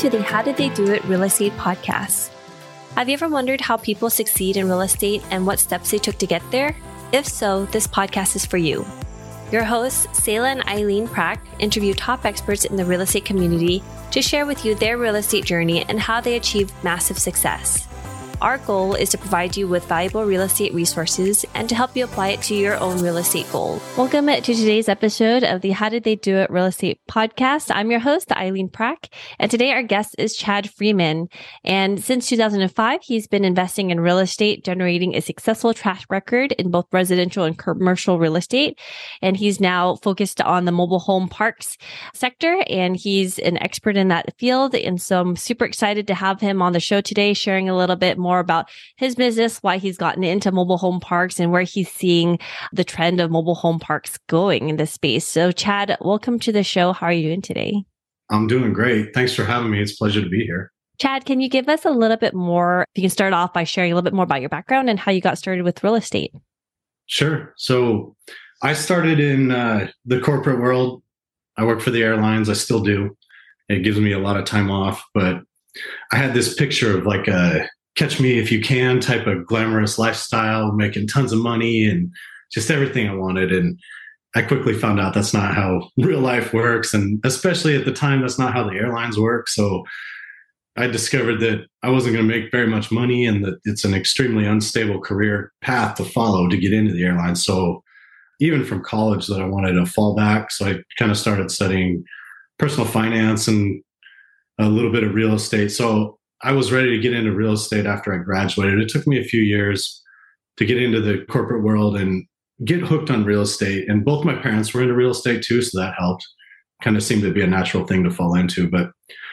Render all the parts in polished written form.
to the How Did They Do It Real Estate podcast. Have you ever wondered how people succeed in real estate and what steps they took to get there? If so, this podcast is for you. Your hosts, Selah and Eileen Prack, interview top experts in the real estate community to share with you their real estate journey and how they achieved massive success. Our goal is to provide you with valuable real estate resources and to help you apply it to your own real estate goal. Welcome to today's episode of the How Did They Do It Real Estate podcast. I'm your host, Eileen Prack, and today our guest is Chad Freeman. And since 2005, he's been investing in real estate, generating a successful track record in both residential and commercial real estate. And he's now focused on the mobile home parks sector, and he's an expert in that field. And so I'm super excited to have him on the show today, sharing a little bit more about his business, why he's gotten into mobile home parks, and where he's seeing the trend of mobile home parks going in this space. So Chad, welcome to the show. How are you doing today? I'm doing great. Thanks for having me. It's a pleasure to be here. Chad, can you give us a little bit more? If you can start off by sharing a little bit more about your background and how you got started with real estate. Sure. So I started in the corporate world. I work for the airlines. I still do. It gives me a lot of time off, but I had this picture of like a catch me if you can type of glamorous lifestyle, making tons of money and just everything I wanted. And I quickly found out that's not how real life works. And especially at the time, that's not how the airlines work. So I discovered that I wasn't going to make very much money and that it's an extremely unstable career path to follow to get into the airlines. So even from college that I wanted a fallback. So I kind of started studying personal finance and a little bit of real estate. So I was ready to get into real estate after I graduated. It took me a few years to get into the corporate world and get hooked on real estate. And both my parents were into real estate too, so that helped. Kind of seemed to be a natural thing to fall into. But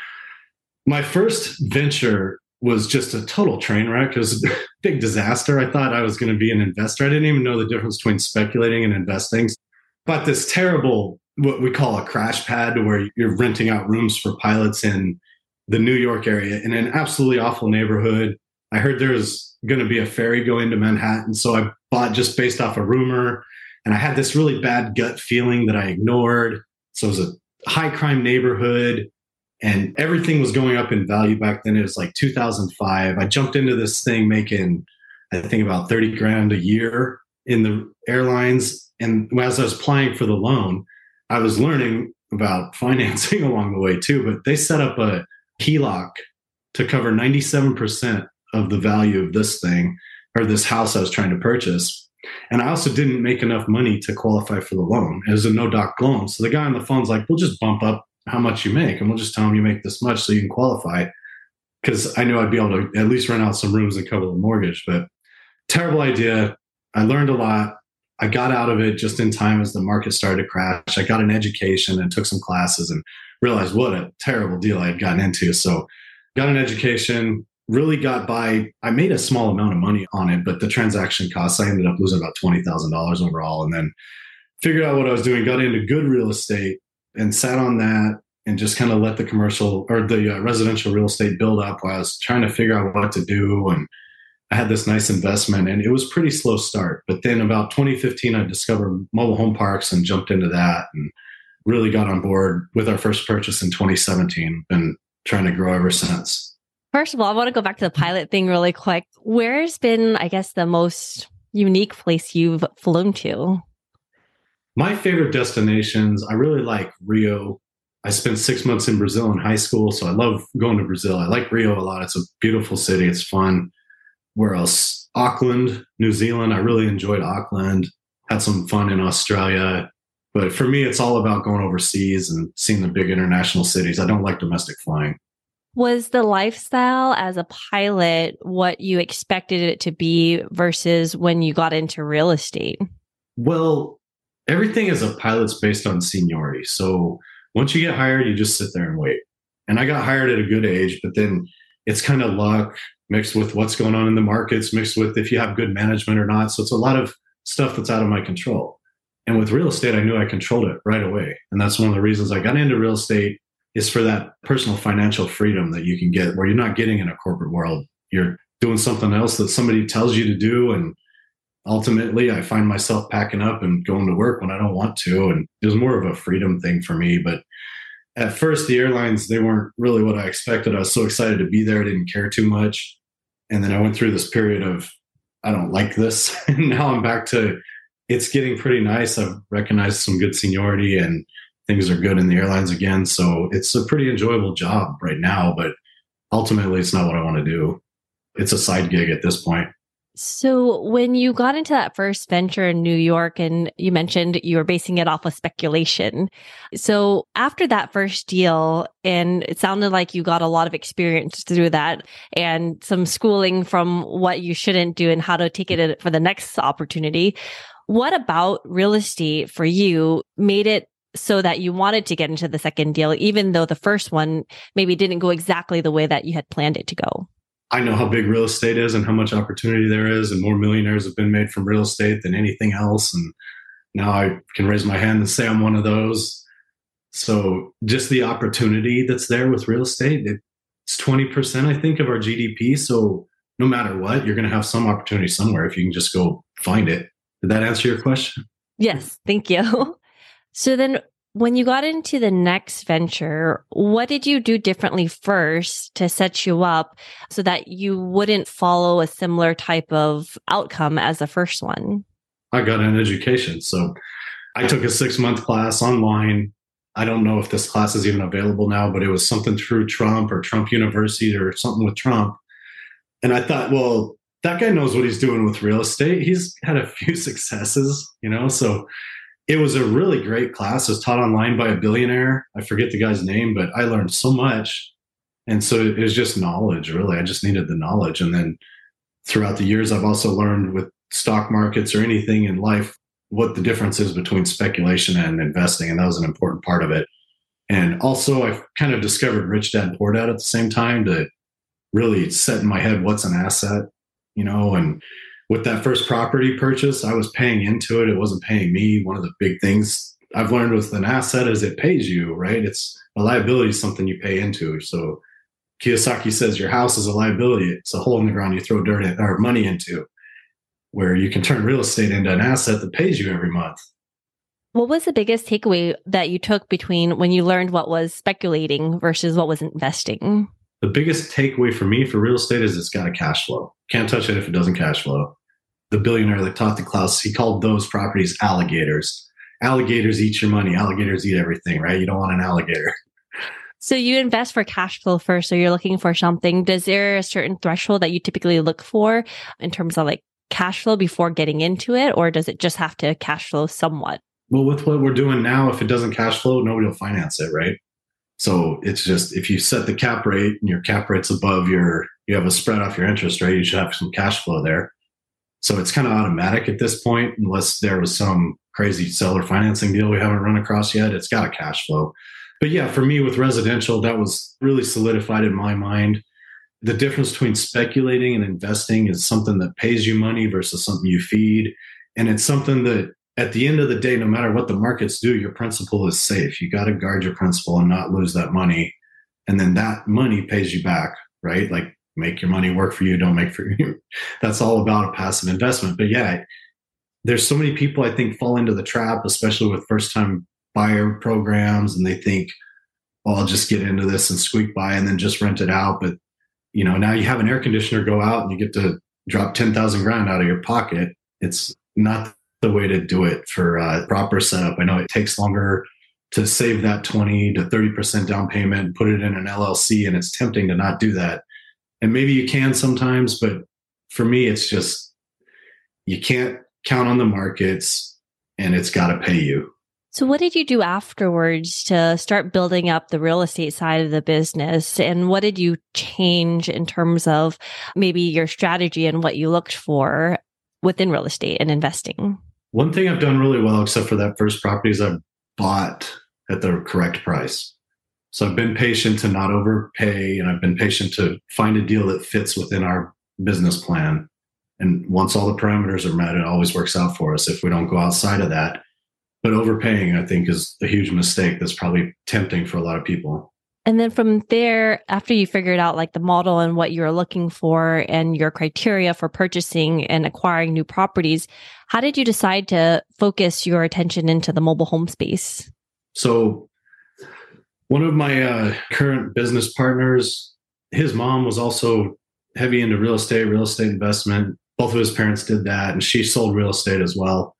my first venture was just a total train wreck. It was a big disaster. I thought I was going to be an investor. I didn't even know the difference between speculating and investing. But this terrible, what we call a crash pad, where you're renting out rooms for pilots in the New York area in an absolutely awful neighborhood. I heard there was going to be a ferry going to Manhattan. So I bought just based off a rumor. And I had this really bad gut feeling that I ignored. So it was a high crime neighborhood and everything was going up in value back then. It was like 2005. I jumped into this thing making, I think, about 30 grand a year in the airlines. And as I was applying for the loan, I was learning about financing along the way too. But they set up a HELOC to cover 97% of the value of this thing or this house I was trying to purchase. And I also didn't make enough money to qualify for the loan. It was a no-doc loan. So the guy on the phone's like, we'll just bump up how much you make and we'll just tell him you make this much so you can qualify. Because I knew I'd be able to at least rent out some rooms and cover the mortgage. But terrible idea. I learned a lot. I got out of it just in time as the market started to crash. I got an education and took some classes and realized what a terrible deal I had gotten into. So got an education, really got by. I made a small amount of money on it, but the transaction costs, I ended up losing about $20,000 overall. And then figured out what I was doing, got into good real estate and sat on that and just kind of let the commercial or the residential real estate build up while I was trying to figure out what to do. And I had this nice investment and it was pretty slow start. But then about 2015, I discovered mobile home parks and jumped into that and really got on board with our first purchase in 2017. Been trying to grow ever since. First of all, I want to go back to the pilot thing really quick. Where's been, I guess, the most unique place you've flown to? My favorite destinations, I really like Rio. I spent 6 months in Brazil in high school, so I love going to Brazil. I like Rio a lot. It's a beautiful city. It's fun. Where else? Auckland, New Zealand. I really enjoyed Auckland. Had some fun in Australia. But for me, it's all about going overseas and seeing the big international cities. I don't like domestic flying. Was the lifestyle as a pilot what you expected it to be versus when you got into real estate? Well, everything as a pilot's based on seniority. So once you get hired, you just sit there and wait. And I got hired at a good age, but then it's kind of luck mixed with what's going on in the markets, mixed with if you have good management or not. So it's a lot of stuff that's out of my control. And with real estate, I knew I controlled it right away. And that's one of the reasons I got into real estate is for that personal financial freedom that you can get where you're not getting in a corporate world. You're doing something else that somebody tells you to do. And ultimately, I find myself packing up and going to work when I don't want to. And it was more of a freedom thing for me. But at first, the airlines, they weren't really what I expected. I was so excited to be there, I didn't care too much. And then I went through this period of, I don't like this. And now I'm back to, it's getting pretty nice. I've recognized some good seniority and things are good in the airlines again. So it's a pretty enjoyable job right now, but ultimately it's not what I want to do. It's a side gig at this point. So when you got into that first venture in New York, and you mentioned you were basing it off of speculation. So after that first deal, and it sounded like you got a lot of experience through that and some schooling from what you shouldn't do and how to take it for the next opportunity. What about real estate for you made it so that you wanted to get into the second deal, even though the first one maybe didn't go exactly the way that you had planned it to go? I know how big real estate is and how much opportunity there is, and more millionaires have been made from real estate than anything else. And now I can raise my hand and say I'm one of those. So just the opportunity that's there with real estate, it's 20%, I think, of our GDP. So no matter what, you're going to have some opportunity somewhere if you can just go find it. Did that answer your question? Yes, thank you. So then when you got into the next venture, what did you do differently first to set you up so that you wouldn't follow a similar type of outcome as the first one? I got an education. So I took a 6-month class online. I don't know if this class is even available now, but it was something through Trump or Trump University or something with Trump. And I thought, well, that guy knows what he's doing with real estate. He's had a few successes, so it was a really great class. It was taught online by a billionaire. I forget the guy's name, but I learned so much. And so it was just knowledge, really. I just needed the knowledge. And then throughout the years, I've also learned with stock markets or anything in life, what the difference is between speculation and investing. And that was an important part of it. And also I've kind of discovered Rich Dad Poor Dad at the same time to really set in my head, what's an asset, and with that first property purchase, I was paying into it. It wasn't paying me. One of the big things I've learned with an asset is it pays you, right? It's a liability, is something you pay into. So Kiyosaki says your house is a liability. It's a hole in the ground you throw dirt in, or money into, where you can turn real estate into an asset that pays you every month. What was the biggest takeaway that you took between when you learned what was speculating versus what was investing? The biggest takeaway for me for real estate is it's got a cash flow. Can't touch it if it doesn't cash flow. The billionaire that taught the class, he called those properties alligators. Alligators eat your money. Alligators eat everything, right? You don't want an alligator. So you invest for cash flow first. So you're looking for something. Does there a certain threshold that you typically look for in terms of like cash flow before getting into it? Or does it just have to cash flow somewhat? Well, with what we're doing now, if it doesn't cash flow, nobody will finance it, right? So it's just, if you set the cap rate and your cap rate's above you have a spread off your interest rate, you should have some cash flow there. So it's kind of automatic at this point, unless there was some crazy seller financing deal we haven't run across yet. It's got a cash flow. But yeah, for me with residential, that was really solidified in my mind. The difference between speculating and investing is something that pays you money versus something you feed. And it's something that at the end of the day, no matter what the markets do, your principal is safe. You got to guard your principal and not lose that money. And then that money pays you back, right? Like make your money work for you, don't make for you. That's all about a passive investment. But yeah, there's so many people I think fall into the trap, especially with first-time buyer programs. And they think, well, I'll just get into this and squeak by and then just rent it out. But now you have an air conditioner go out and you get to drop 10,000 grand out of your pocket. It's not the way to do it for a proper setup. I know it takes longer to save that 20 to 30% down payment and put it in an LLC, and it's tempting to not do that. And maybe you can sometimes, but for me, it's just, you can't count on the markets and it's got to pay you. So what did you do afterwards to start building up the real estate side of the business? And what did you change in terms of maybe your strategy and what you looked for within real estate and investing? One thing I've done really well, except for that first property, is I've bought at the correct price. So I've been patient to not overpay, and I've been patient to find a deal that fits within our business plan. And once all the parameters are met, it always works out for us if we don't go outside of that. But overpaying, I think, is a huge mistake that's probably tempting for a lot of people. And then from there, after you figured out like the model and what you're looking for and your criteria for purchasing and acquiring new properties, how did you decide to focus your attention into the mobile home space? So One of my current business partners, his mom was also heavy into real estate investment. Both of his parents did that, and she sold real estate as well.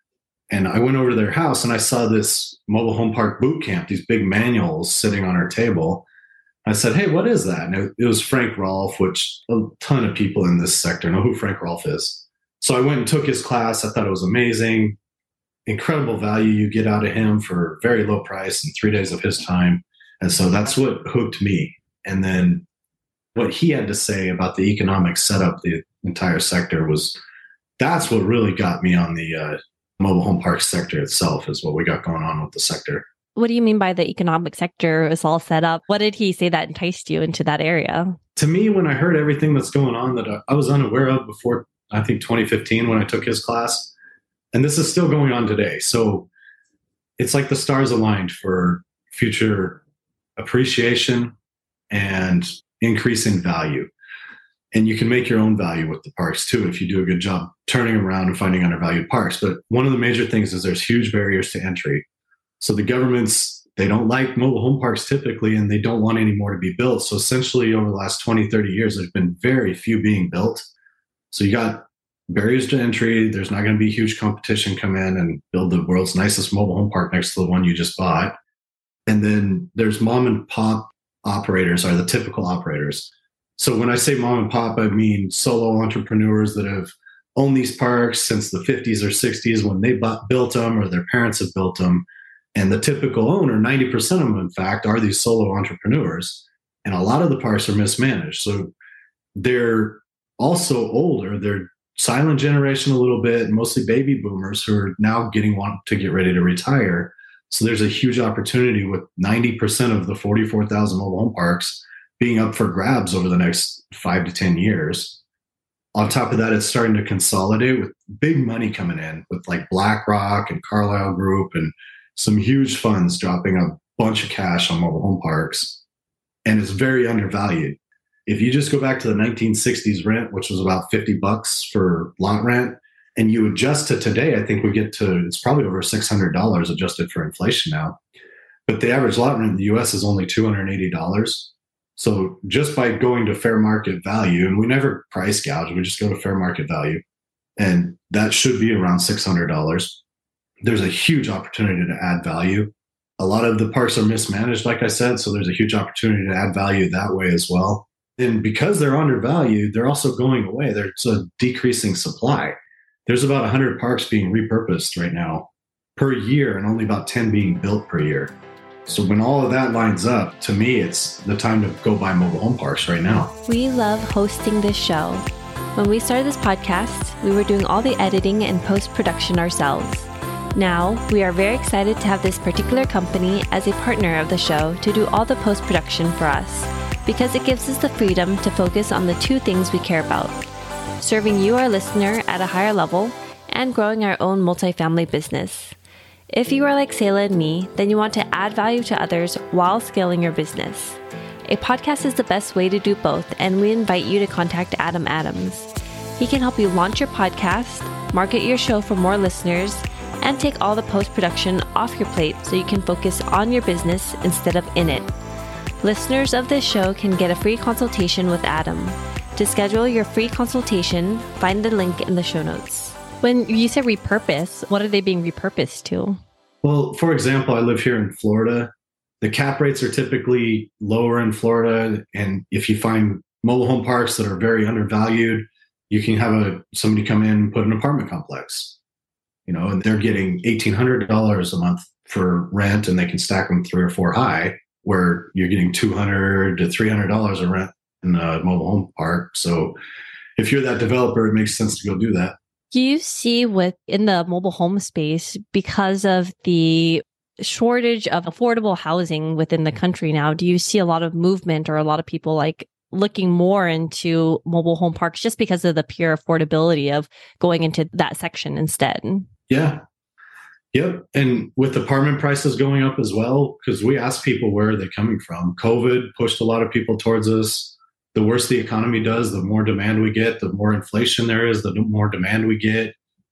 And I went over to their house and I saw this mobile home park boot camp, these big manuals sitting on our table. I said, "Hey, what is that?" And it was Frank Rolfe, which a ton of people in this sector know who Frank Rolfe is. So I went and took his class. I thought it was amazing. Incredible value you get out of him for very low price and 3 days of his time. And so that's what hooked me. And then what he had to say about the economic setup, the entire sector that's what really got me on the mobile home park sector itself, is what we got going on with the sector. What do you mean by the economic sector is all set up? What did he say that enticed you into that area? To me, when I heard everything that's going on that I was unaware of before, I think 2015 when I took his class, and this is still going on today. So it's like the stars aligned for future appreciation and increase in value. And you can make your own value with the parks too if you do a good job turning around and finding undervalued parks. But one of the major things is there's huge barriers to entry. So the governments, they don't like mobile home parks typically, and they don't want any more to be built. So essentially over the last 20, 30 years, there's been very few being built. So you got barriers to entry. There's not going to be huge competition come in and build the world's nicest mobile home park next to the one you just bought. And then there's mom and pop operators are the typical operators. So when I say mom and pop, I mean solo entrepreneurs that have owned these parks since the 50s or 60s when they built them, or their parents have built them. And the typical owner, 90% of them, in fact, are these solo entrepreneurs. And a lot of the parks are mismanaged. So they're also older. They're silent generation a little bit, mostly baby boomers who are now want to get ready to retire. So there's a huge opportunity with 90% of the 44,000 mobile home parks being up for grabs over the next 5 to 10 years. On top of that, it's starting to consolidate with big money coming in with like BlackRock and Carlyle Group and some huge funds dropping a bunch of cash on mobile home parks. And it's very undervalued. If you just go back to the 1960s rent, which was about $50 for lot rent, and you adjust to today, I think we get to, it's probably over $600 adjusted for inflation now. But the average lot rent in the US is only $280. So just by going to fair market value, and we never price gouge, we just go to fair market value, and that should be around $600. There's a huge opportunity to add value. A lot of the parks are mismanaged, like I said, so there's a huge opportunity to add value that way as well. And because they're undervalued, they're also going away. There's a decreasing supply. There's about 100 parks being repurposed right now per year, and only about 10 being built per year. So when all of that lines up, to me, it's the time to go buy mobile home parks right now. We love hosting this show. When we started this podcast, we were doing all the editing and post-production ourselves. Now, we are very excited to have this particular company as a partner of the show to do all the post-production for us, because it gives us the freedom to focus on the two things we care about: serving you, our listener, at a higher level, and growing our own multifamily business. If you are like Sayla and me, then you want to add value to others while scaling your business. A podcast is the best way to do both, and we invite you to contact Adam Adams. He can help you launch your podcast, market your show for more listeners, and take all the post-production off your plate so you can focus on your business instead of in it. Listeners of this show can get a free consultation with Adam. To schedule your free consultation, find the link in the show notes. When you say repurpose, what are they being repurposed to? Well, for example, I live here in Florida. The cap rates are typically lower in Florida. And if you find mobile home parks that are very undervalued, you can have somebody come in and put an apartment complex, and they're getting $1,800 a month for rent, and they can stack them 3 or 4 high, where you're getting $200 to $300 a rent in a mobile home park. So if you're that developer, it makes sense to go do that. Do you see in the mobile home space, because of the shortage of affordable housing within the country now, do you see a lot of movement or a lot of people like looking more into mobile home parks just because of the pure affordability of going into that section instead? Yeah. Yep. And with apartment prices going up as well, because we ask people where are they coming from. COVID pushed a lot of people towards us. The worse the economy does, the more demand we get, the more inflation there is, the more demand we get.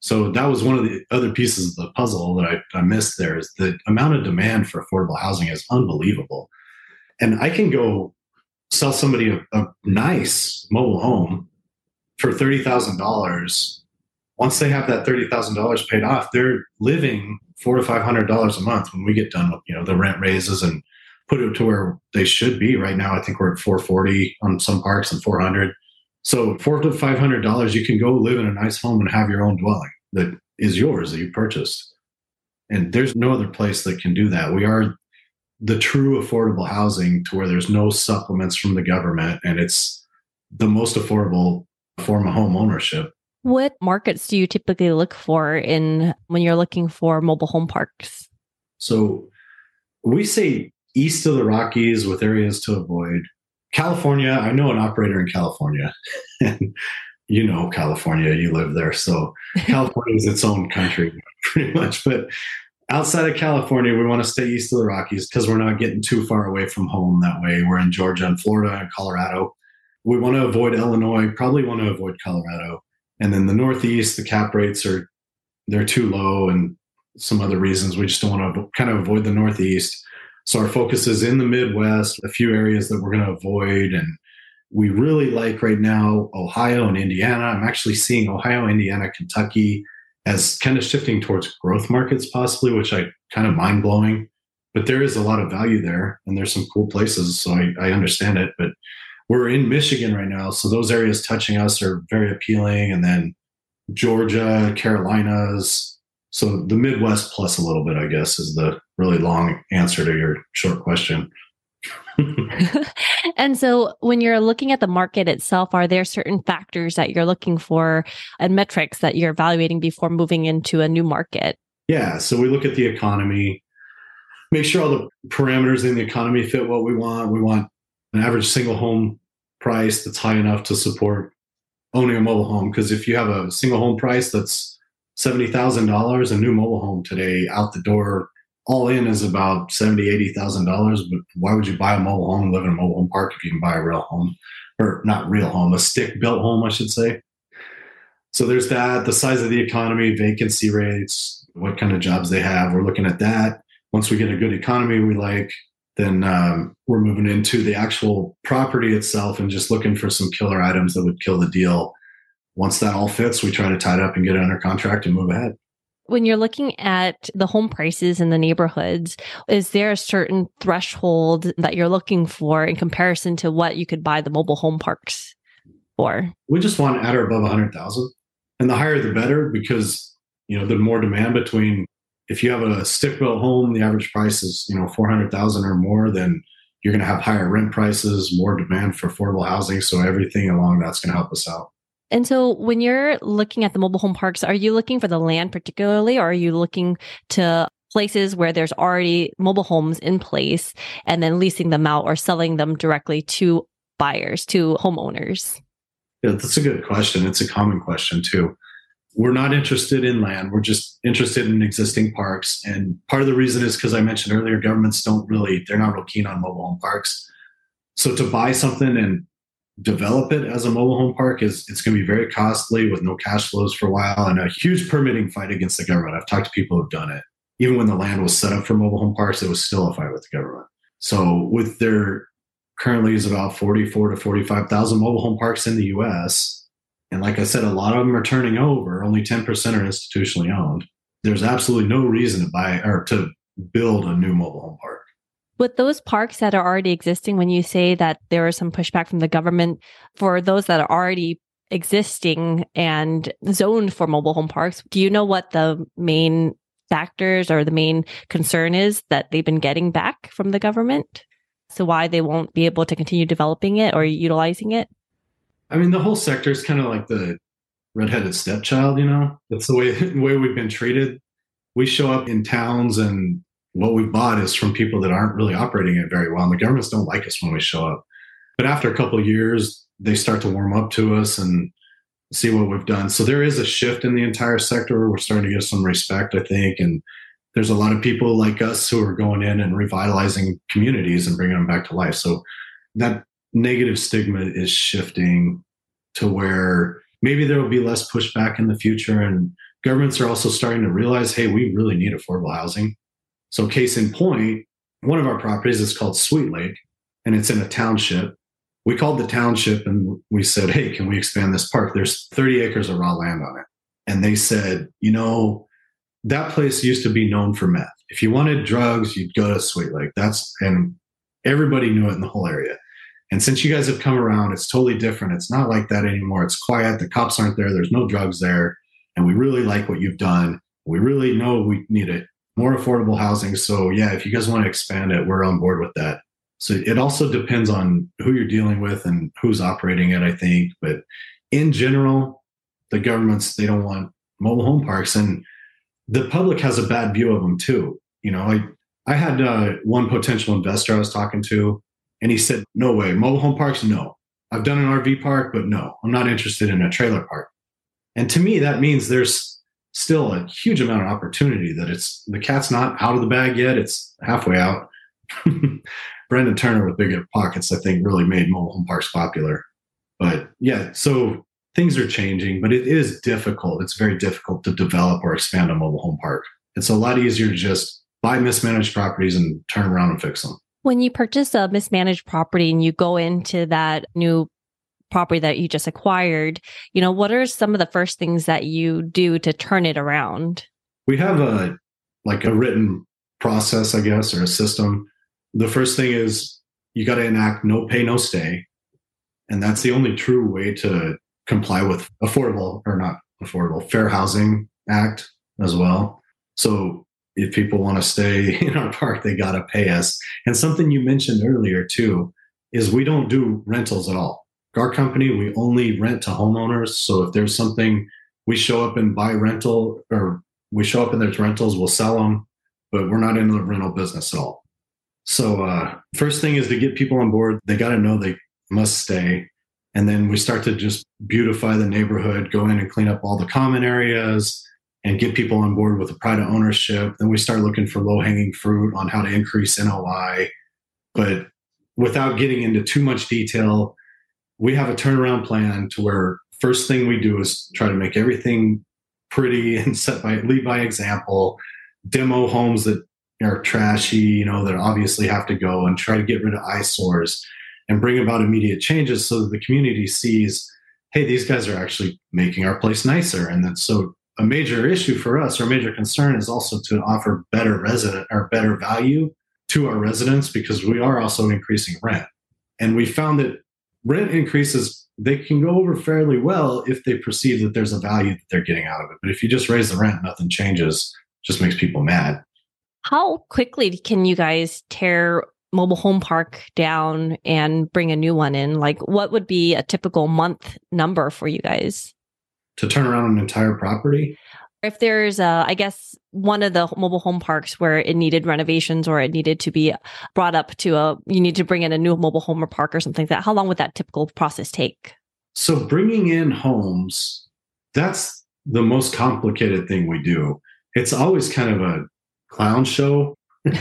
So that was one of the other pieces of the puzzle that I missed there is the amount of demand for affordable housing is unbelievable. And I can go sell somebody a nice mobile home for $30,000. Once they have that $30,000 paid off, they're living $400 to $500 a month when we get done with the rent raises and put it to where they should be. Right now, I think we're at $440 on some parks and $400. So $400 to $500, you can go live in a nice home and have your own dwelling that is yours that you purchased. And there's no other place that can do that. We are the true affordable housing to where there's no supplements from the government, and it's the most affordable form of home ownership. What markets do you typically look for when you're looking for mobile home parks? So we say east of the Rockies with areas to avoid. California, I know an operator in California. And California, you live there. So California is its own country pretty much. But outside of California, we want to stay east of the Rockies because we're not getting too far away from home that way. We're in Georgia and Florida and Colorado. We want to avoid Illinois, probably want to avoid Colorado. And then the Northeast, the cap rates they're too low and some other reasons. We just don't want to kind of avoid the Northeast. So our focus is in the Midwest, a few areas that we're going to avoid. And we really like right now Ohio and Indiana. I'm actually seeing Ohio, Indiana, Kentucky as kind of shifting towards growth markets possibly, which I kind of mind blowing. But there is a lot of value there and there's some cool places. So I understand it. But we're in Michigan right now. So those areas touching us are very appealing. And then Georgia, Carolinas. So the Midwest plus a little bit, I guess, is the really long answer to your short question. And so when you're looking at the market itself, are there certain factors that you're looking for and metrics that you're evaluating before moving into a new market? Yeah. So we look at the economy, make sure all the parameters in the economy fit what we want. We want an average single home price that's high enough to support owning a mobile home. Because if you have a single home price that's $70,000, a new mobile home today out the door, all in is about $70,000, $80,000. But why would you buy a mobile home and live in a mobile home park if you can buy a real home? Or not real home, a stick-built home, I should say. So there's that, the size of the economy, vacancy rates, what kind of jobs they have. We're looking at that. Once we get a good economy we like, then we're moving into the actual property itself and just looking for some killer items that would kill the deal. Once that all fits, we try to tie it up and get it under contract and move ahead. When you're looking at the home prices in the neighborhoods, is there a certain threshold that you're looking for in comparison to what you could buy the mobile home parks for? We just want at or above 100,000. And the higher the better, because the more demand between, if you have a stick-built home, the average price is 400,000 or more, then you're going to have higher rent prices, more demand for affordable housing. So everything along that's going to help us out. And so when you're looking at the mobile home parks, are you looking for the land particularly, or are you looking to places where there's already mobile homes in place and then leasing them out or selling them directly to buyers, to homeowners? Yeah, that's a good question. It's a common question too. We're not interested in land. We're just interested in existing parks. And part of the reason is because I mentioned earlier, governments they're not real keen on mobile home parks. So to buy something and develop it as a mobile home park it's going to be very costly with no cash flows for a while and a huge permitting fight against the government. I've talked to people who've done it. Even when the land was set up for mobile home parks, it was still a fight with the government. So with there currently is about 44 to 45,000 mobile home parks in the US. And like I said, a lot of them are turning over. Only 10% are institutionally owned. There's absolutely no reason to buy or to build a new mobile home park. With those parks that are already existing, when you say that there is some pushback from the government, for those that are already existing and zoned for mobile home parks, do you know what the main factors or the main concern is that they've been getting back from the government? So why they won't be able to continue developing it or utilizing it? I mean, the whole sector is kind of like the redheaded stepchild, That's the way we've been treated. We show up in towns and what we've bought is from people that aren't really operating it very well. And the governments don't like us when we show up. But after a couple of years, they start to warm up to us and see what we've done. So there is a shift in the entire sector. We're starting to get some respect, I think. And there's a lot of people like us who are going in and revitalizing communities and bringing them back to life. So that negative stigma is shifting to where maybe there will be less pushback in the future and governments are also starting to realize, hey, we really need affordable housing. So case in point, one of our properties is called Sweet Lake, and it's in a township. We called the township and we said, hey, can we expand this park? There's 30 acres of raw land on it. And they said, that place used to be known for meth. If you wanted drugs, you'd go to Sweet Lake. And everybody knew it in the whole area. And since you guys have come around, it's totally different. It's not like that anymore. It's quiet. The cops aren't there. There's no drugs there. And we really like what you've done. We really know we need it. More affordable housing. So yeah, if you guys want to expand it, we're on board with that. So it also depends on who you're dealing with and who's operating it, I think. But in general, the governments, they don't want mobile home parks. And the public has a bad view of them too. I had one potential investor I was talking to, and he said, no way, mobile home parks, no. I've done an RV park, but no, I'm not interested in a trailer park. And to me, that means there's still a huge amount of opportunity, that the cat's not out of the bag yet. It's halfway out. Brendan Turner with Big Pockets, I think, really made mobile home parks popular. But yeah, so things are changing, but it is difficult. It's very difficult to develop or expand a mobile home park. It's a lot easier to just buy mismanaged properties and turn around and fix them. When you purchase a mismanaged property and you go into that new property that you just acquired, what are some of the first things that you do to turn it around? We have a written process, I guess, or a system. The first thing is you got to enact no pay, no stay. And that's the only true way to comply with Fair Housing Act as well. So if people want to stay in our park, they got to pay us. And something you mentioned earlier too, is we don't do rentals at all. Our company, we only rent to homeowners. So if there's something, we show up and buy rental, or we show up and there's rentals, we'll sell them, but we're not in the rental business at all. So first thing is to get people on board. They got to know they must stay. And then we start to just beautify the neighborhood, go in and clean up all the common areas and get people on board with the pride of ownership. Then we start looking for low-hanging fruit on how to increase NOI. But without getting into too much detail, we have a turnaround plan to where first thing we do is try to make everything pretty and lead by example, demo homes that are trashy, that obviously have to go, and try to get rid of eyesores and bring about immediate changes so that the community sees, hey, these guys are actually making our place nicer. And that's so a major issue for us, or a major concern, is also to offer better value to our residents, because we are also increasing rent. And we found that rent increases, they can go over fairly well if they perceive that there's a value that they're getting out of it. But if you just raise the rent, nothing changes, just makes people mad. How quickly can you guys tear mobile home park down and bring a new one in? What would be a typical month number for you guys? To turn around an entire property? If there's, one of the mobile home parks where it needed renovations, or it needed to be brought up to you need to bring in a new mobile home or park or something like that, how long would that typical process take? So bringing in homes, that's the most complicated thing we do. It's always kind of a clown show.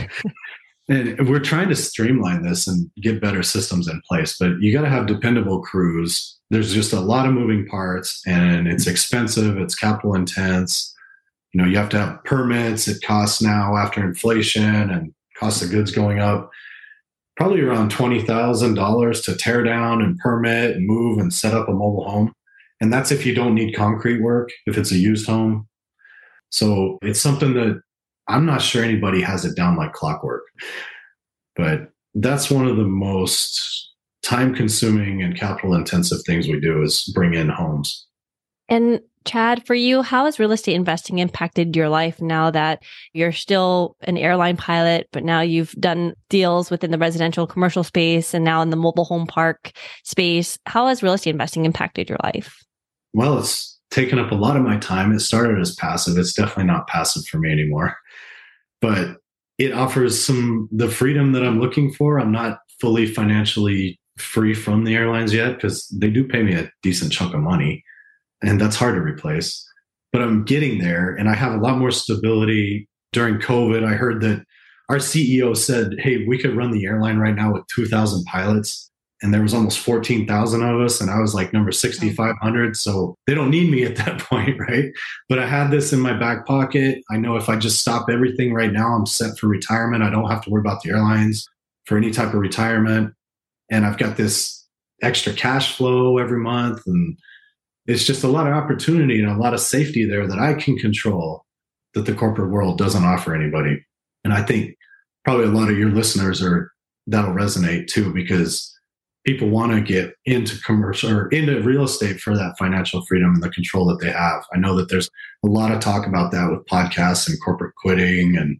And we're trying to streamline this and get better systems in place, but you got to have dependable crews. There's just a lot of moving parts, and it's expensive. It's capital intense. You have to have permits. It costs now, after inflation and cost of goods going up, probably around $20,000 to tear down and permit and move and set up a mobile home. And that's if you don't need concrete work, if it's a used home. So it's something that I'm not sure anybody has it down like clockwork, but that's one of the most time-consuming and capital-intensive things we do, is bring in homes. And Chad, for you, how has real estate investing impacted your life now that you're still an airline pilot, but now you've done deals within the residential commercial space and now in the mobile home park space? How has real estate investing impacted your life? Well, it's taken up a lot of my time. It started as passive. It's definitely not passive for me anymore, but it offers the freedom that I'm looking for. I'm not fully financially free from the airlines yet, because they do pay me a decent chunk of money, and that's hard to replace. But I'm getting there, and I have a lot more stability. During COVID, I heard that our CEO said, hey, we could run the airline right now with 2,000 pilots and there was almost 14,000 of us, and I was like number 6,500. So they don't need me at that point, right? But I had this in my back pocket. I know if I just stop everything right now, I'm set for retirement. I don't have to worry about the airlines for any type of retirement. And I've got this extra cash flow every month. And it's just a lot of opportunity and a lot of safety there that I can control that the corporate world doesn't offer anybody. And I think probably a lot of your listeners that'll resonate too, because people want to get into commercial or into real estate for that financial freedom and the control that they have. I know that there's a lot of talk about that with podcasts and corporate quitting. And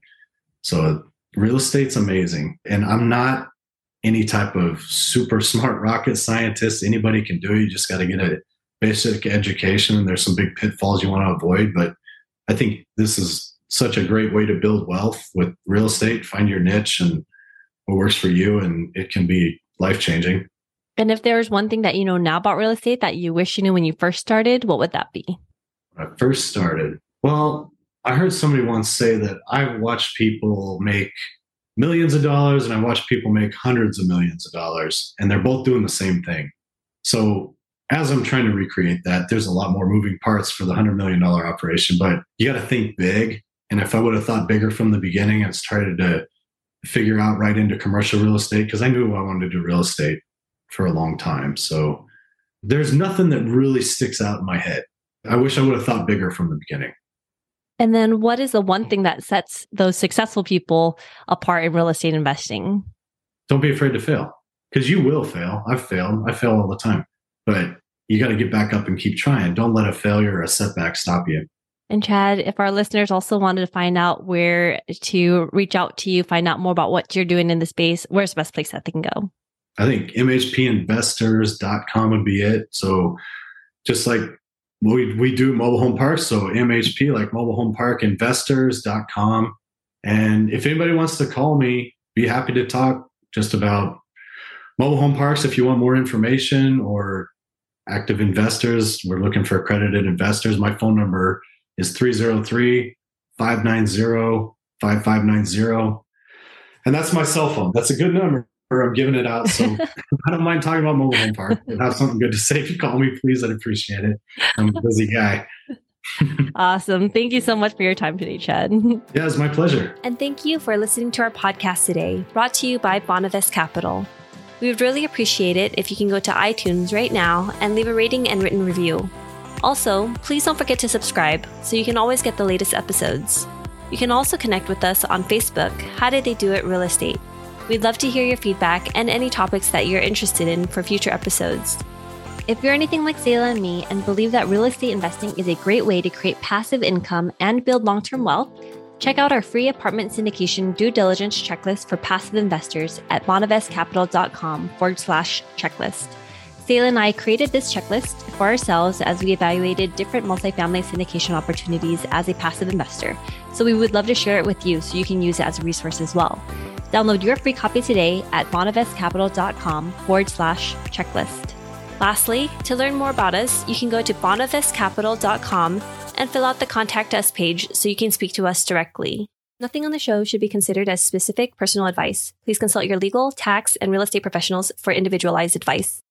so real estate's amazing. And I'm not any type of super smart rocket scientist. Anybody can do it. You just got to get a basic education. And there's some big pitfalls you want to avoid. But I think this is such a great way to build wealth with real estate. Find your niche and what works for you. And it can be life-changing. And if there's one thing that you know now about real estate that you wish you knew when you first started, what would that be? When I first started, well, I heard somebody once say that I watched people make millions of dollars and I watched people make hundreds of millions of dollars, and they're both doing the same thing. So as I'm trying to recreate that, there's a lot more moving parts for the $100 million operation, but you got to think big. And if I would have thought bigger from the beginning and started to figure out right into commercial real estate, because I knew I wanted to do real estate for a long time. So there's nothing that really sticks out in my head. I wish I would have thought bigger from the beginning. And then what is the one thing that sets those successful people apart in real estate investing? Don't be afraid to fail, because you will fail. I've failed. I fail all the time, but you got to get back up and keep trying. Don't let a failure or a setback stop you. And Chad, if our listeners also wanted to find out where to reach out to you, find out more about what you're doing in the space, where's the best place that they can go? I think mhpinvestors.com would be it. So just like we do mobile home parks, so MHP, like mobile home park investors.com. And if anybody wants to call me, be happy to talk just about mobile home parks. If you want more information or active investors, we're looking for accredited investors. My phone number is 303-590-5590. And that's my cell phone. That's a good number. I'm giving it out. So I don't mind talking about mobile home park. If you have something good to say, if you call me, please, I'd appreciate it. I'm a busy guy. Awesome. Thank you so much for your time today, Chad. Yeah, it's my pleasure. And thank you for listening to our podcast today, brought to you by Bonavest Capital. We would really appreciate it if you can go to iTunes right now and leave a rating and written review. Also, please don't forget to subscribe so you can always get the latest episodes. You can also connect with us on Facebook, How Did They Do It Real Estate. We'd love to hear your feedback and any topics that you're interested in for future episodes. If you're anything like Sayla and me and believe that real estate investing is a great way to create passive income and build long-term wealth, check out our free apartment syndication due diligence checklist for passive investors at bonavestcapital.com/checklist. Sayla and I created this checklist for ourselves as we evaluated different multifamily syndication opportunities as a passive investor. So we would love to share it with you so you can use it as a resource as well. Download your free copy today at bonavestcapital.com/checklist. Lastly, to learn more about us, you can go to bonavestcapital.com and fill out the Contact Us page so you can speak to us directly. Nothing on the show should be considered as specific personal advice. Please consult your legal, tax, and real estate professionals for individualized advice.